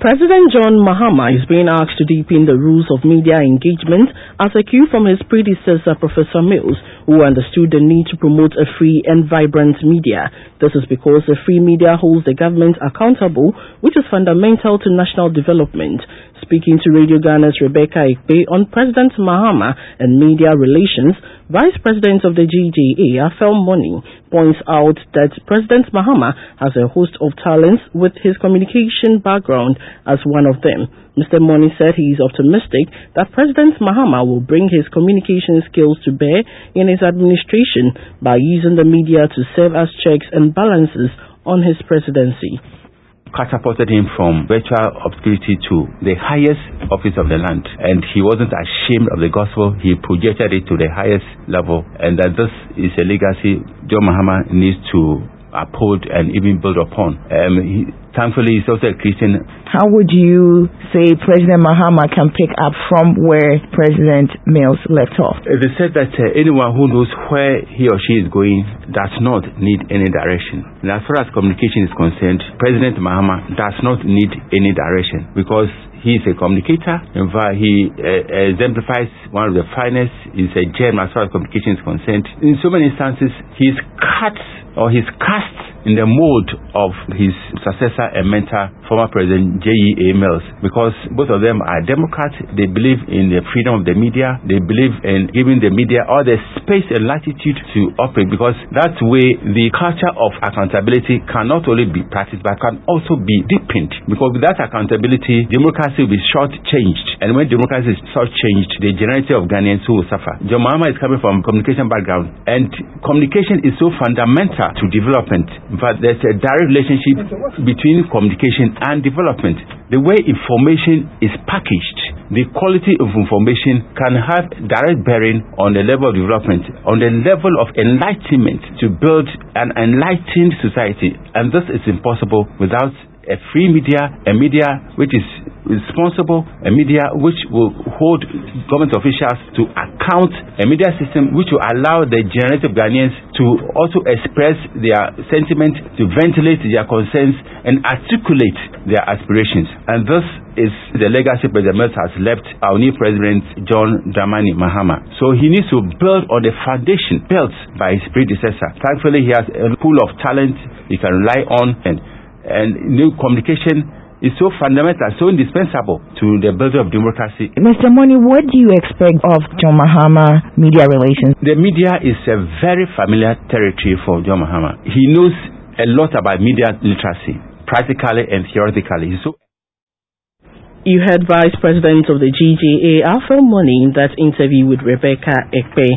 President John Mahama is being asked to deepen the rules of media engagement as a cue from his predecessor, Professor Mills, who understood the need to promote a free and vibrant media. This is because a free media holds the government accountable, which is fundamental to national development. Speaking to Radio Ghana's Rebecca Ekpe on President Mahama and media relations, Vice President of the GJA, Afel Money, points out that President Mahama has a host of talents, with his communication background as one of them. Mr. Money said he is optimistic that President Mahama will bring his communication skills to bear in his administration by using the media to serve as checks and balances on his presidency. Catapulted him from virtual obscurity to the highest office of the land, and he wasn't ashamed of the gospel. He projected it to the highest level, and that this is a legacy John Mahama needs to uphold and even build upon. Thankfully, he's also a Christian. How would you say President Mahama can pick up from where President Mills left off? It is said that anyone who knows where he or she is going does not need any direction. And as far as communication is concerned, President Mahama does not need any direction, because he is a communicator. In fact, he exemplifies one of the finest. He's a gem as far as communication is concerned. In so many instances, he's cast in the mold of his successor and mentor, former President J.E.A. Mills, because both of them are Democrats. They believe in the freedom of the media. They believe in giving the media all the space and latitude to operate, because that way the culture of accountability can not only be practiced but can also be deepened. Because without accountability, democracy will be short-changed, and when democracy is short-changed, the generality of Ghanaians will suffer. John Mahama is coming from a communication background, and communication is so fundamental to development. In fact, there's a direct relationship between communication and development. The way information is packaged, the quality of information can have direct bearing on the level of development, on the level of enlightenment, to build an enlightened society. And this is impossible without a free media, a media which is responsible, a media which will hold government officials to account, a media system which will allow the generality of Ghanaians to also express their sentiment, to ventilate their concerns and articulate their aspirations. And this is the legacy President Mills has left our new President John Dramani Mahama. So he needs to build on the foundation built by his predecessor. Thankfully, he has a pool of talent he can rely on, and new communication is so fundamental, so indispensable to the building of democracy. Mr. Money, what do you expect of John Mahama media relations? The media is a very familiar territory for John Mahama. He knows a lot about media literacy, practically and theoretically. You heard Vice President of the GJA, Afel Money, in that interview with Rebecca Ekpe.